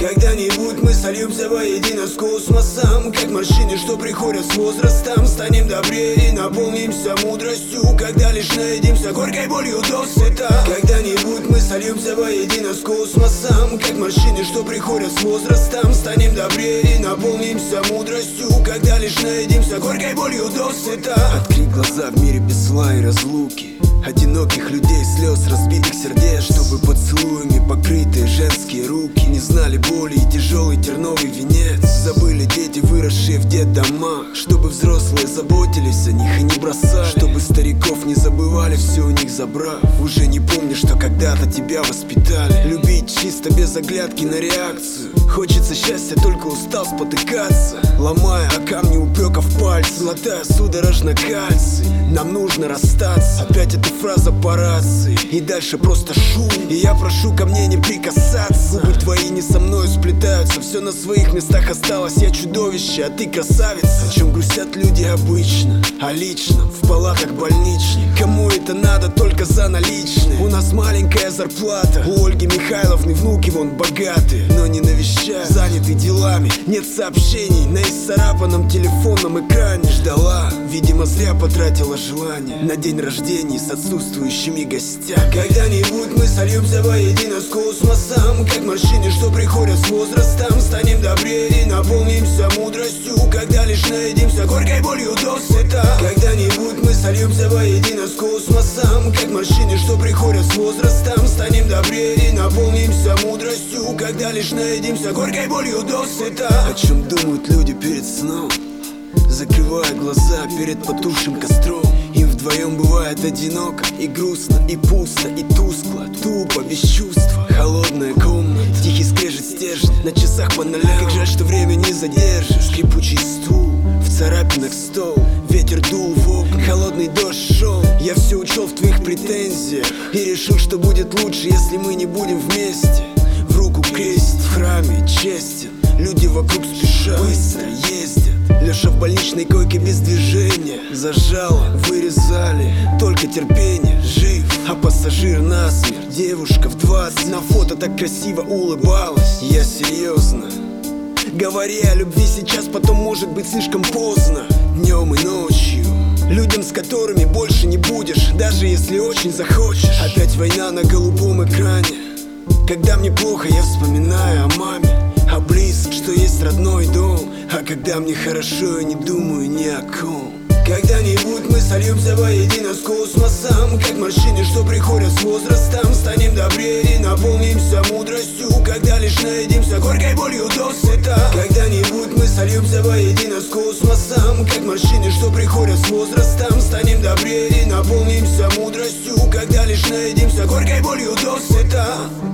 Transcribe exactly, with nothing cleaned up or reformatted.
Когда-нибудь мы сольемся воедино с космосом, как морщины, что приходят с возрастом. Станем добрее и наполнимся мудростью, когда лишь наедимся горькой болью досыта. Когда-нибудь мы сольемся воедино с космосом, как морщины, что приходят с возрастом. Станем добрее и наполнимся мудростью, когда лишь наедимся горькой болью досыта. Открыть глаза в мире без зла и разлуки, одиноких людей, слез, разбитых сердец, чтобы поцелуями покрытые женские руки не знали боли и тяжелый терновый венец. Забыли дети, выросшие в детдомах, чтобы взрослые заботились о них и не бросали, чтобы стариков не забывали, все у них забрав. Уже не помню, что когда-то тебя воспитали. Любить чисто без оглядки на реакцию. Хочется счастья, только устал спотыкаться, ломая о камни упреков пальцы, глотая судорожно кальций. Нам нужно расстаться. Опять эта фраза по рации, и дальше просто шум. И я прошу ко мне не прикасаться. Губы твои не со мной сплетаются, все на своих местах осталось. Я чудовище, а ты красавица. О чем грустят люди обычно, а лично в палатах больничных. Кому это надо только за наличные? У нас маленькая зарплата, у Ольги Михайловны внуки вон богатые, но не навещают, заняты делами. Нет сообщений на исцарапанном телефонном экране. Ждала, видимо зря потратила желание на день рождения с отсутствующими гостями. Когда-нибудь мы сольемся воедино с космосом, как морщины, что приходят с возрастом. Станем добрее и наполнимся мудростью, когда лишь наедимся горькой болью досыта. Когда-нибудь мы сольемся воедино с космосом, как морщины, что приходят с возрастом. Станем добрее и наполнимся мудростью, когда лишь наедимся горькой болью досыта. О чем думают люди перед сном, закрывая глаза перед потухшим костром. Им вдвоем бывает одиноко и грустно, и пусто, и тускло, тупо, без чувства. Холодная комната, тихий скрежет стержня на часах по нолям. Как жаль, что время не задержит. Скрипучий стул, в царапинах стол, ветер дул в окна, холодный дождь шел. Я все учел в твоих претензиях и решил, что будет лучше, если мы не будем вместе. В руку крестик, в храме честен, люди вокруг спешат, быстро ездят. Леша в больничной койке без движения, зажало, вырезали, только терпение, жив. А пассажир насмерть, девушка в двадцать, на фото так красиво улыбалась. Я серьезно, говори о любви сейчас, потом может быть слишком поздно. Днем и ночью, людям, с которыми больше не будешь, даже если очень захочешь. Опять война на голубом экране. Когда мне плохо, я вспоминаю о маме, о близких, что есть родной дом. А когда мне хорошо, я не думаю ни о ком. Когда-нибудь мы сольемся воедино с космосом, как морщины, что приходят с возрастом. Станем добрее и наполнимся мудростью, когда лишь наедимся горькой болью досыта. Когда-нибудь мы сольемся воедино с космосом, как морщины, что приходят с возрастом. Станем добрее и наполнимся мудростью, когда лишь наедимся горькой болью досыта.